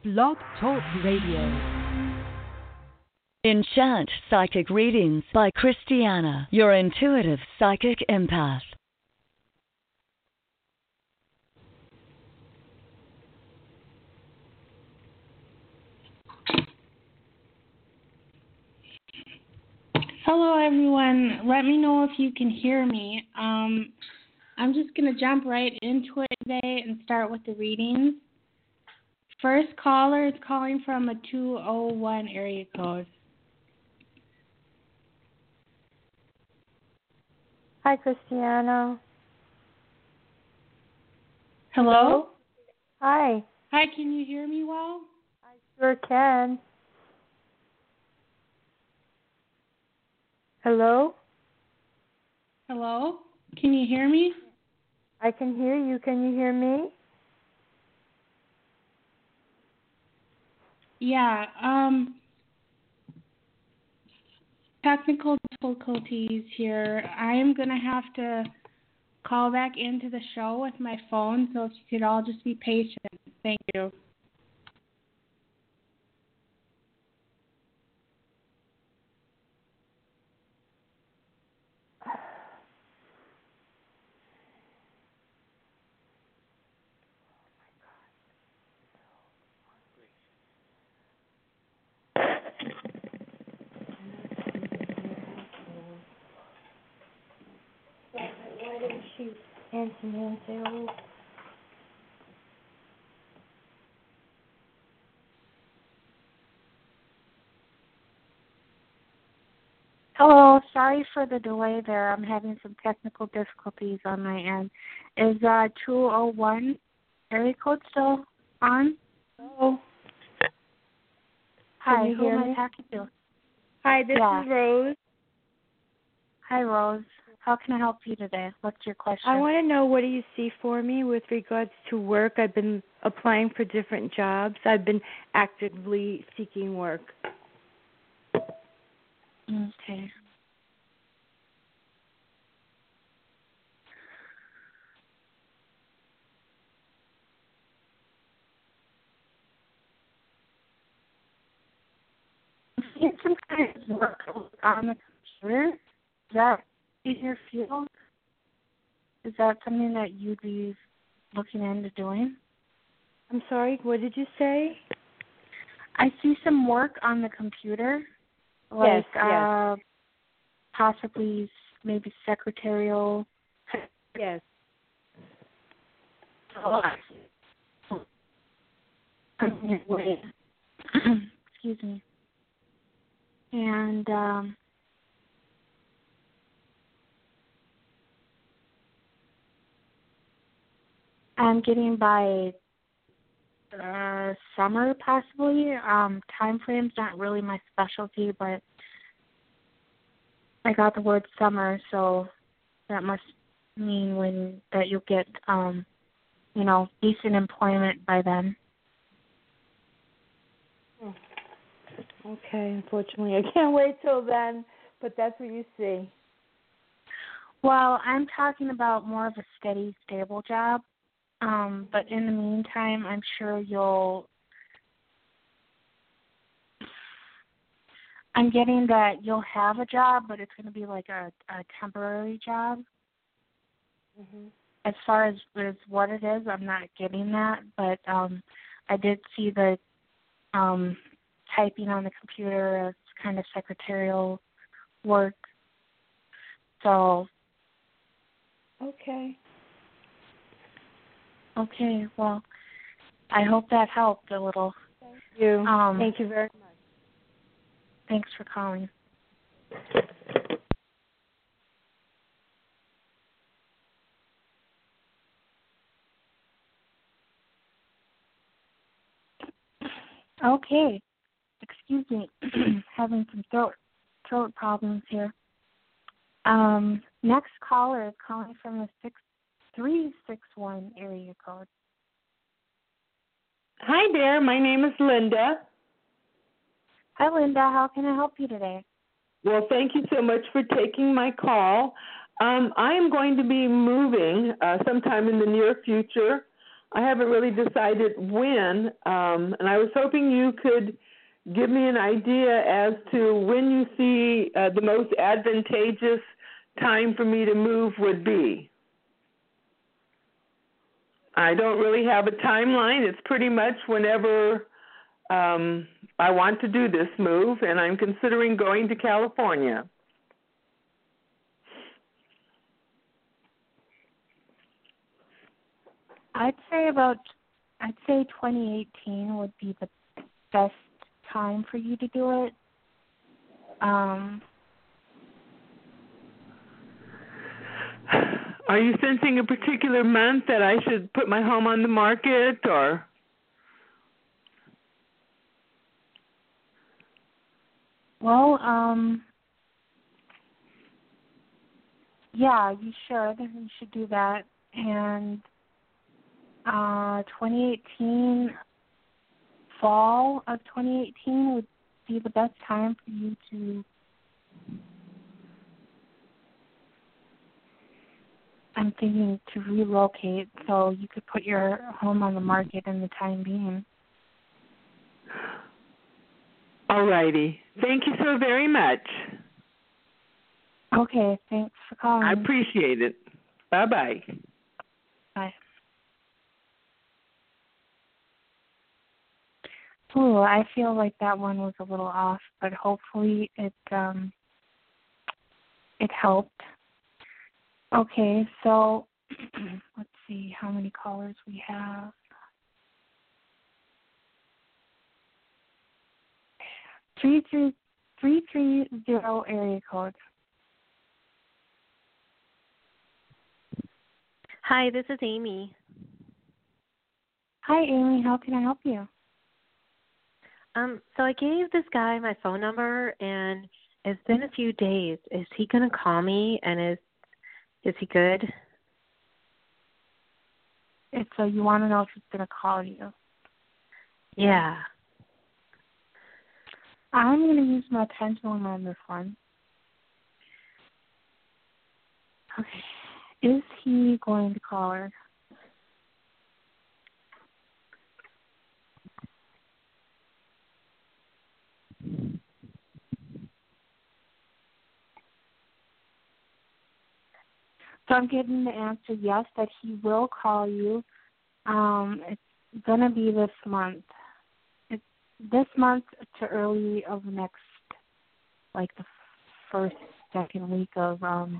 Blog Talk Radio. Enchant Psychic Readings by Christiana, your intuitive psychic empath. Hello, everyone. Let me know if you can hear me. I'm just going to jump right into it today and start with the readings. First caller is calling from a 201 area code. Hi, Christiana. Hello? Hi. Hi, can you hear me well? I sure can. Hello? Hello? Can you hear me? I can hear you. Can you hear me? Yeah, technical difficulties here. I am going to have to call back into the show with my phone, so if you could all just be patient. Thank you. Why didn't she answer me and say, oh? Hello, sorry for the delay there. I'm having some technical difficulties on my end. Is 201 area code still on? Hello. Hi, you who hear am I me? talking to? Hi, this is Rose. Hi, Rose. How can I help you today? What's your question? I want to know, what do you see for me with regards to work? I've been applying for different jobs. I've been actively seeking work. Okay. Get some kind of work on the computer. Is that in your field? Is that something that you'd be looking into doing? I'm sorry, what did you say? I see some work on the computer, like Yes. possibly maybe secretarial. Yes. Excuse me. And I'm getting by summer possibly. Time frame's not really my specialty, but I got the word summer, so that must mean that you'll get decent employment by then. Okay, unfortunately, I can't wait till then, but that's what you see. Well, I'm talking about more of a steady, stable job. But in the meantime, I'm sure I'm getting that you'll have a job, but it's going to be like a temporary job. Mm-hmm. As far as what it is, I'm not getting that, but I did see the typing on the computer as kind of secretarial work. So. Okay. Okay, well, I hope that helped a little. Thank you. Thank you very much. Thanks for calling. Okay. Excuse me. Having some throat problems here. Next caller is calling from the 6361 area code. Hi there, my name is Linda. Hi, Linda. How can I help you today? Well, thank you so much for taking my call. I am going to be moving sometime in the near future. I haven't really decided when, and I was hoping you could give me an idea as to when you see the most advantageous time for me to move would be. I don't really have a timeline. It's pretty much whenever I want to do this move, and I'm considering going to California. I'd say 2018 would be the best time for you to do it. Are you sensing a particular month that I should put my home on the market, or? Well, yeah, you should. You should do that. And 2018, fall of 2018 would be the best time for you to, I'm thinking, to relocate so you could put your home on the market in the time being. All righty. Thank you so very much. Okay, thanks for calling. I appreciate it. Bye-bye. Bye. Ooh, I feel like that one was a little off, but hopefully it helped. Okay, so let's see how many callers we have. 330 area code. Hi, this is Amy. Hi, Amy. How can I help you? So I gave this guy my phone number, and it's been a few days. Is he going to call me, and is he good? So you want to know if he's going to call you? Yeah. I'm going to use my pendulum on this one. Okay. Is he going to call her? So I'm getting the answer yes, that he will call you. It's going to be this month. It's this month to early of next, like the first, second week of,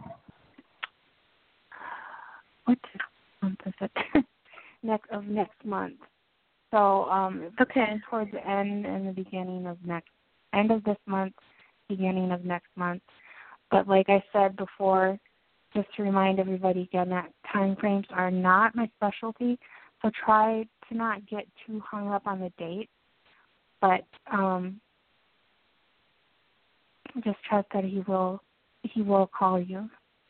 what month is it? next month. So Okay. Towards the end and the beginning of end of this month, beginning of next month. But like I said before, just to remind everybody again that time frames are not my specialty, so try to not get too hung up on the date. But just trust that he will call you.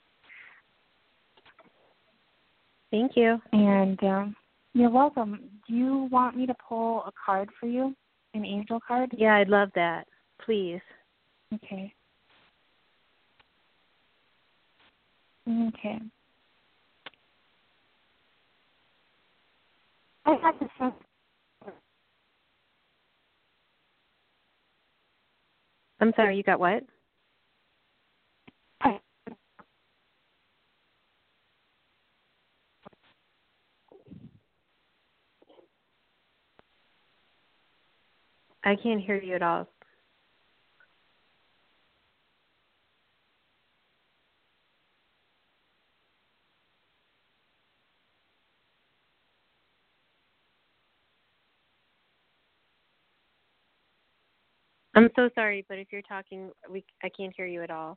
Thank you. And you're welcome. Do you want me to pull a card for you, an angel card? Yeah, I'd love that. Please. Okay. Okay. I have to send. I'm sorry, you got what? I can't hear you at all. I'm so sorry, but if you're talking, I can't hear you at all.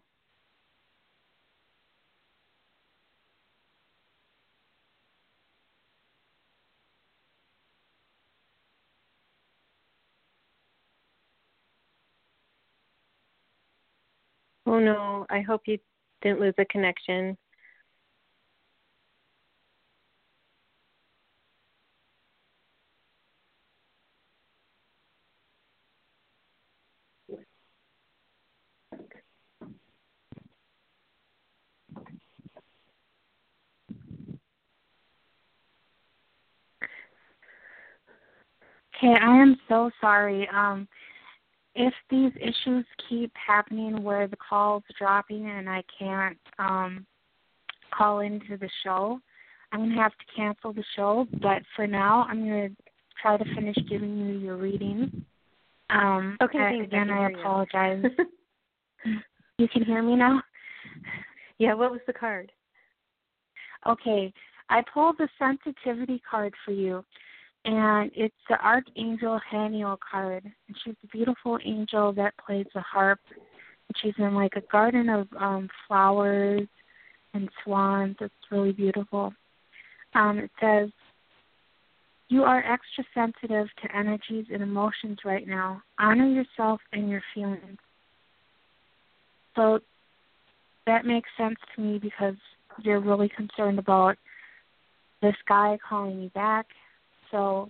Oh no, I hope you didn't lose a connection. Okay, I am so sorry. If these issues keep happening where the call's dropping and I can't call into the show, I'm going to have to cancel the show. But for now, I'm going to try to finish giving you your reading. Okay, thanks. Again, I apologize. You can hear me now? Yeah, what was the card? Okay, I pulled the sensitivity card for you, and it's the Archangel Haniel card. And she's a beautiful angel that plays the harp. And she's in like a garden of flowers and swans. It's really beautiful. It says, you are extra sensitive to energies and emotions right now. Honor yourself and your feelings. So that makes sense to me because you're really concerned about this guy calling you back. So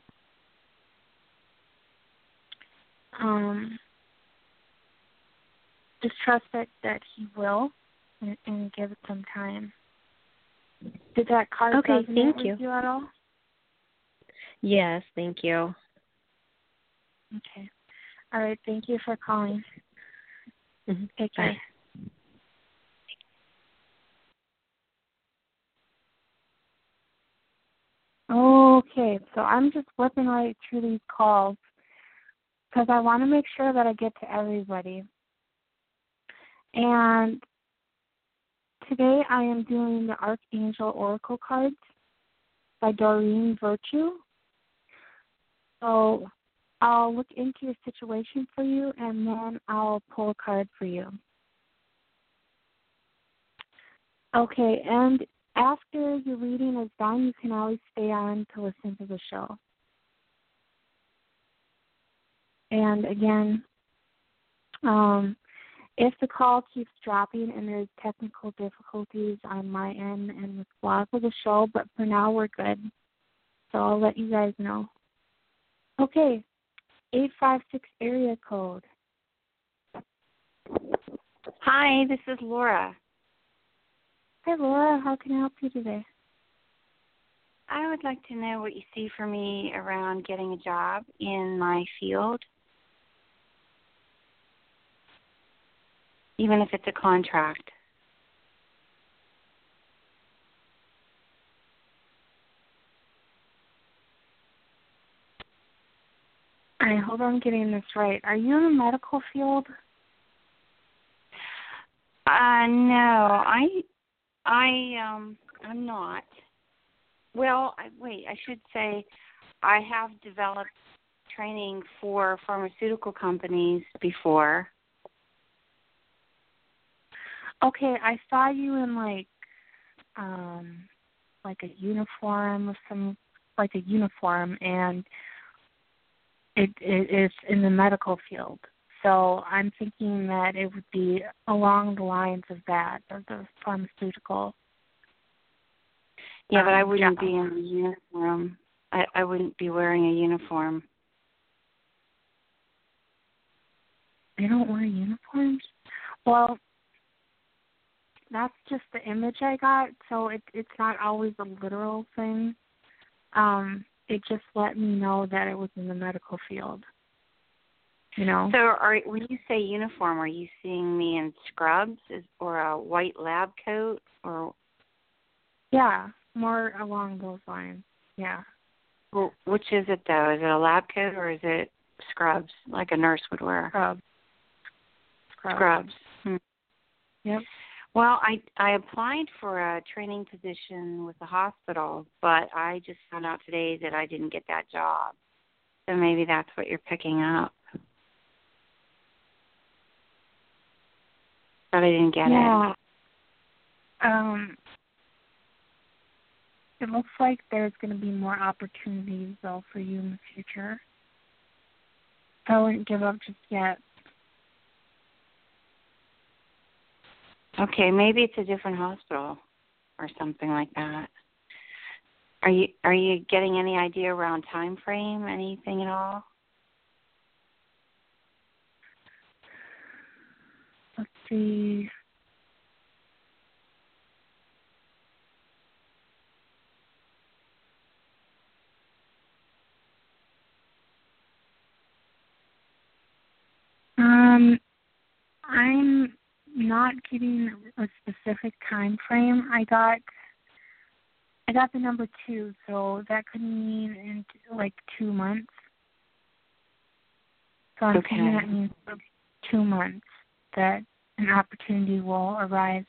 just trust that he will and give it some time. Did that card resonate with you at all? Yes, thank you. Okay. All right, thank you for calling. Mm-hmm. Take care. Bye. Okay, so I'm just flipping right through these calls because I want to make sure that I get to everybody. And today I am doing the Archangel Oracle cards by Doreen Virtue. So I'll look into your situation for you and then I'll pull a card for you. Okay, and after your reading is done, you can always stay on to listen to the show. And again, if the call keeps dropping and there's technical difficulties on my end and with blog of the show, but for now we're good. So I'll let you guys know. Okay, 856 area code. Hi, this is Laura. Hi, Laura. How can I help you today? I would like to know what you see for me around getting a job in my field, even if it's a contract. I hope I'm getting this right. Are you in the medical field? No, I'm not. Well, I should say I have developed training for pharmaceutical companies before. Okay, I saw you in like a uniform and it is in the medical field. So I'm thinking that it would be along the lines of that, of the pharmaceutical. Yeah, but I wouldn't be in a uniform. I wouldn't be wearing a uniform. They don't wear uniforms? Well, that's just the image I got, so it's not always a literal thing. It just let me know that it was in the medical field. You know? So when you say uniform, are you seeing me in scrubs or a white lab coat? Or yeah, more along those lines, yeah. Well, which is it, though? Is it a lab coat or is it scrubs, like a nurse would wear? Scrubs. Yep. Well, I applied for a training position with the hospital, but I just found out today that I didn't get that job. So maybe that's what you're picking up. But I didn't get it. It looks like there's going to be more opportunities, though, for you in the future. I wouldn't give up just yet. Okay, maybe it's a different hospital or something like that. Are you getting any idea around time frame, anything at all? Let's see. I'm not getting a specific time frame. I got the number 2, so that could mean in like 2 months. So I'm thinking that means 2 months that an opportunity will arise.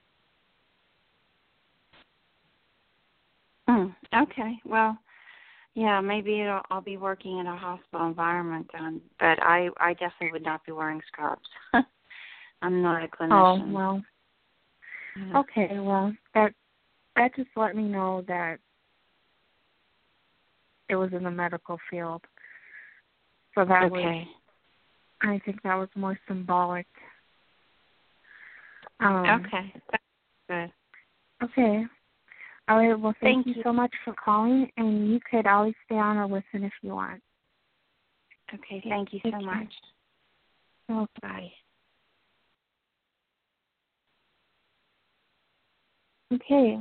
Okay. Well, yeah, maybe I'll be working in a hospital environment then, but I definitely would not be wearing scrubs. I'm not a clinician. Oh, well. Yeah. Okay, well, that just let me know that it was in the medical field. So that was, I think that was more symbolic. Okay. Good. Okay. All right, well, thank you so much for calling, and you could always stay on or listen if you want. Okay, thank you so much. Oh, bye. Okay.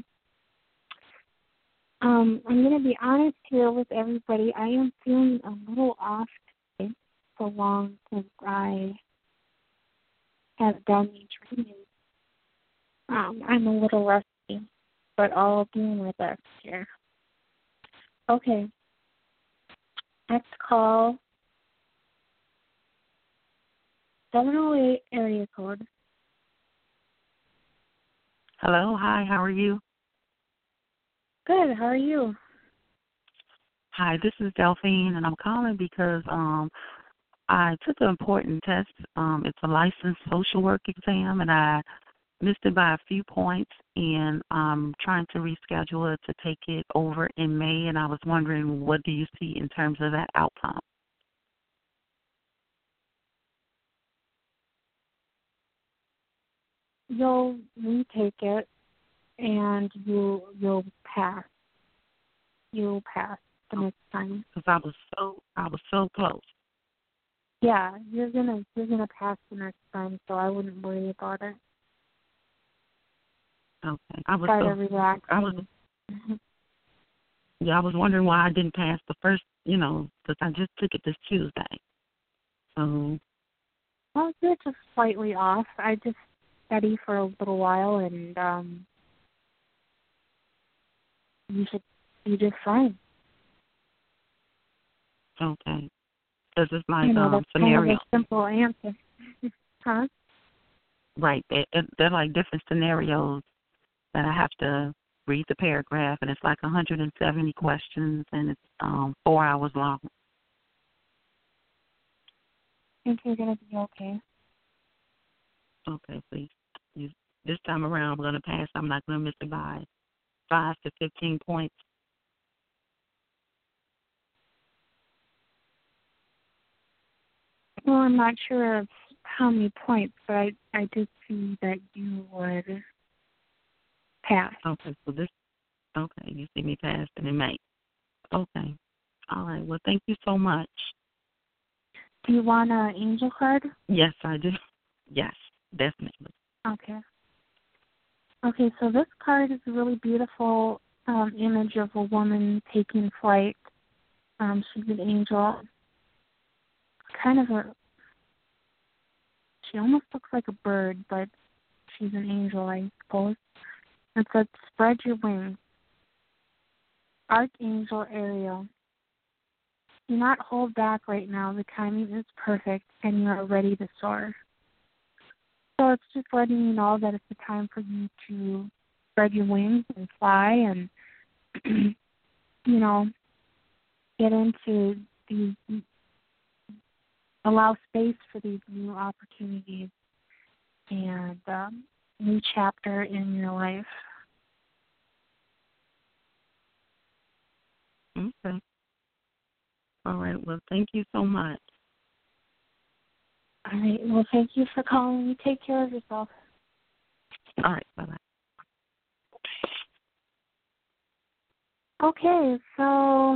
I'm going to be honest here with everybody. I am feeling a little off today, so long since I have done these readings. I'm a little rusty, but I'll do my best here. Okay. Next call, 708 area code. Hello, hi, how are you? Good, how are you? Hi, this is Delphine, and I'm calling because I took an important test. It's a licensed social work exam, and I missed it by a few points, and I'm trying to reschedule it to take it over in May, and I was wondering, what do you see in terms of that outcome? You'll retake it, and you'll pass. You'll pass the next time. Because I was so close. Yeah, you're gonna pass the next time, so I wouldn't worry about it. Okay. I was Try to relax. I was wondering why I didn't pass the first, because I just took it this Tuesday. So. Well, you're just slightly off. I just study for a little while, and you should be just fine. Okay. This is my that's scenario. Kind of a simple answer. Huh? Right. They're like different scenarios that I have to read the paragraph, and it's like 170 questions, and it's 4 hours long. I think you're going to be okay. Okay, please. This time around, I'm going to pass. I'm not going to miss it by 5 to 15 points. Well, I'm not sure of how many points, but I did see that you would pass. Okay, you see me pass and in May. Okay. All right. Well, thank you so much. Do you want an angel card? Yes, I do. Yes, definitely. Okay. Okay, so this card is a really beautiful image of a woman taking flight. She's an angel. She almost looks like a bird, but she's an angel, I suppose. It says, spread your wings. Archangel Ariel. Do not hold back right now. The timing is perfect, and you are ready to soar. So it's just letting you know that it's the time for you to spread your wings and fly and, get into these, allow space for these new opportunities and new chapter in your life. Okay. All right. Well, thank you so much. All right. Well, thank you for calling. You take care of yourself. All right. Bye-bye. Okay, so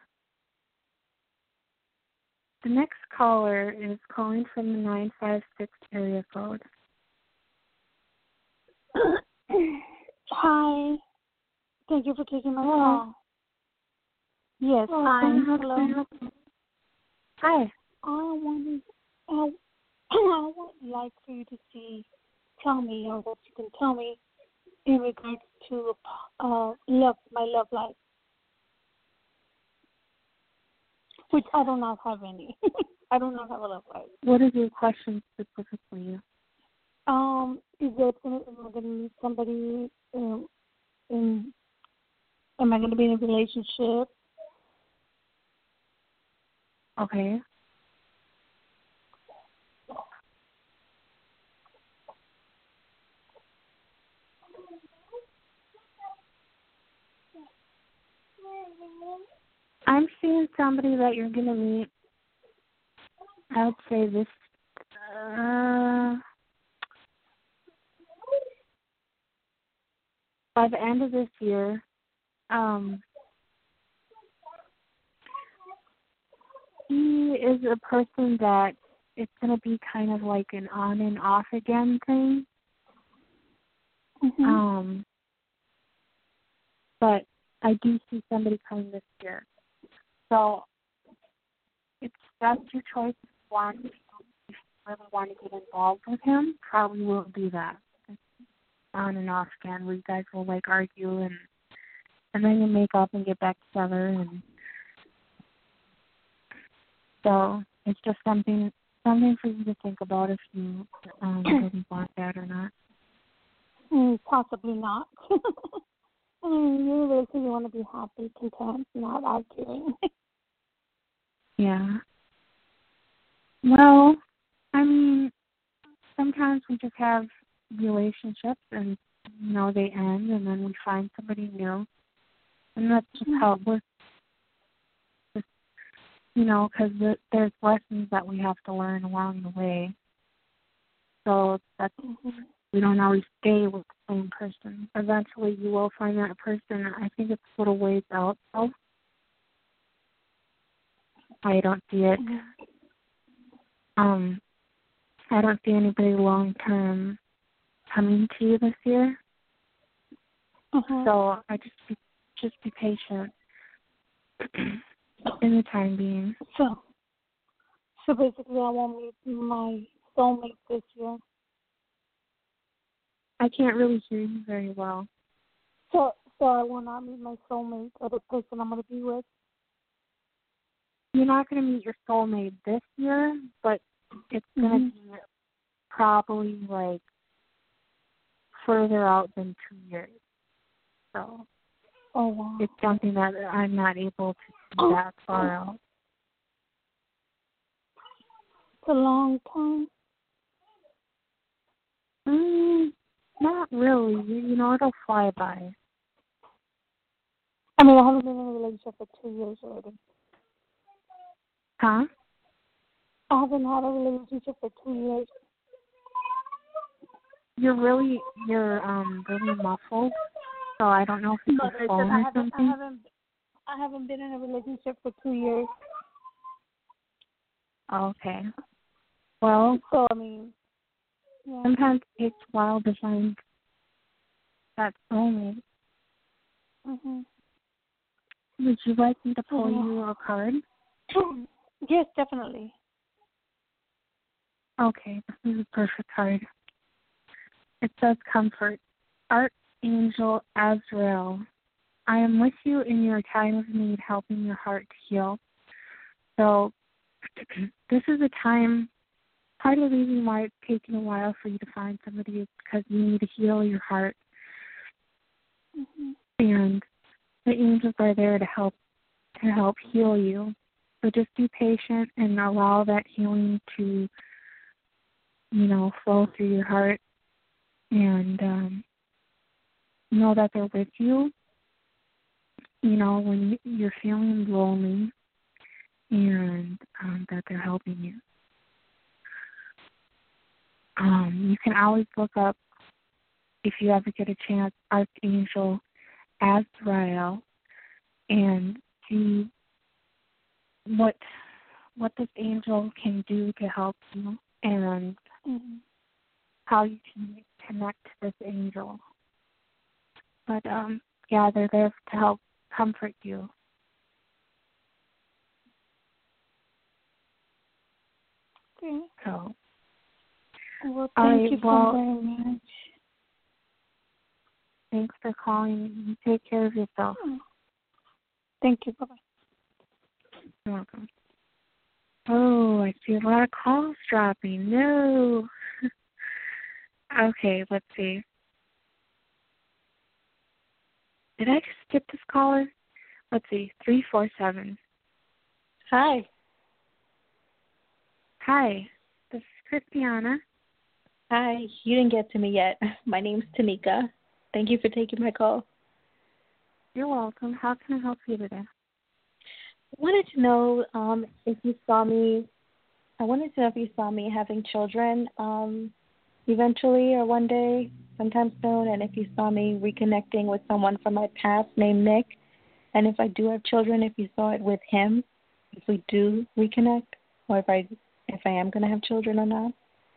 the next caller is calling from the 956 area code. Hi. Thank you for taking my call. Yes, hi. Hello. Hi. I want like for you to tell me, or what you can tell me in regards to my love life, which I do not have any. I do not have a love life. What is your question specifically? Is it, am I going to meet somebody? Am I going to be in a relationship? Okay. I'm seeing somebody that you're going to meet, I would say this, by the end of this year. He is a person that it's going to be kind of like an on and off again thing. Mm-hmm. But I do see somebody coming this year. So that's your choice. If you really want to get involved with him, probably will do that. It's on and off again, where you guys will like argue and then you make up and get back together, and so it's just something for you to think about if you really want that or not. Possibly not. I mean, you really want to be happy, content, not arguing. Yeah. Well, I mean, sometimes we just have relationships and, they end and then we find somebody new. And that's just how it works. Because there's lessons that we have to learn along the way. So that's, we don't always stay with the same person. Eventually you will find that person. I think it's a little ways out, though. I don't see it. I don't see anybody long term coming to you this year. So I just be patient in the time being. So basically, I won't meet my soulmate this year. I can't really hear you very well. So I will not meet my soulmate or the person I'm going to be with. You're not going to meet your soulmate this year, but it's going to be probably like further out than 2 years. So it's something that I'm not able to see that far out. It's a long time. Not really. It'll fly by. I mean, I haven't been in a relationship for 2 years already. Huh? I haven't had a relationship for 2 years. You're really muffled, so I don't know if it's a phone or something. I haven't been in a relationship for 2 years. Okay. Well, so I mean, yeah. Sometimes it takes a while to find that soulmate. Would you like me to pull you a card? Yes, definitely. Okay, this is a perfect card. It says comfort. Archangel Azrael, I am with you in your time of need, helping your heart to heal. So this is a time, part of the reason why it's taking a while for you to find somebody is because you need to heal your heart. And the angels are there to help heal you. So just be patient and allow that healing to, flow through your heart. And know that they're with you, when you're feeling lonely, and that they're helping you. You can always look up, if you ever get a chance, Archangel Azrael, and see what this angel can do to help you, and how you can connect to this angel. But they're there to help comfort you. Okay. So Well, All thank right, you well, so very much. Thanks for calling. You take care of yourself. Thank you. Bye-bye. You're welcome. Oh, I see a lot of calls dropping. No. Okay, let's see. Did I just skip this caller? Let's see. 347. Hi. Hi. This is Christiana. Hi. You didn't get to me yet. My name's Tanika. Thank you for taking my call. You're welcome. How can I help you today? I wanted to know if you saw me. I wanted to know if you saw me having children eventually or one day, sometime soon, and if you saw me reconnecting with someone from my past named Nick, and if I do have children, if you saw it with him, if we do reconnect, or if I am going to have children or not.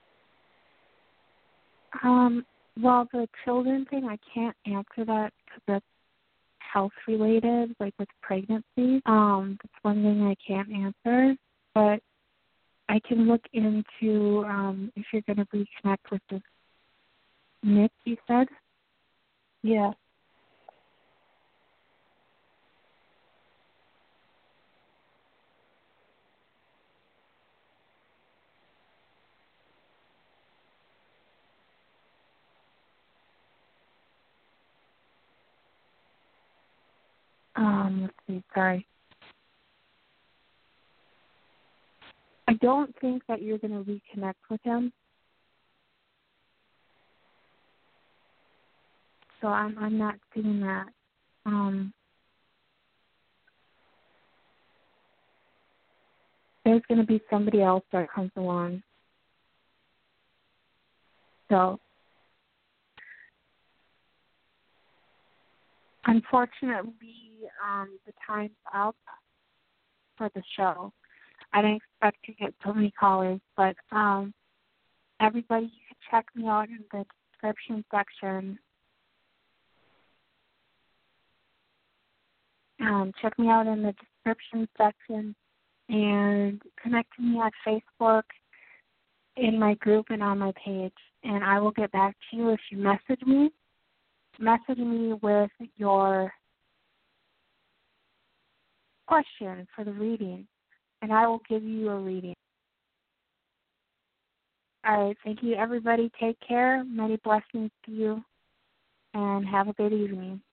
Well, the children thing, I can't answer that because that's health related, like with pregnancy. That's one thing I can't answer, but I can look into if you're going to reconnect with this Nick, you said? Yeah. Let's see, sorry. I don't think that you're going to reconnect with him. So I'm not seeing that. There's going to be somebody else that comes along. So, unfortunately, the time's up for the show. I didn't expect to get so many callers, but everybody, you can check me out in the description section. Check me out in the description section and connect to me on Facebook, in my group, and on my page. And I will get back to you if you message me. Message me with your question for the reading, and I will give you a reading. All right, thank you, everybody. Take care. Many blessings to you, and have a good evening.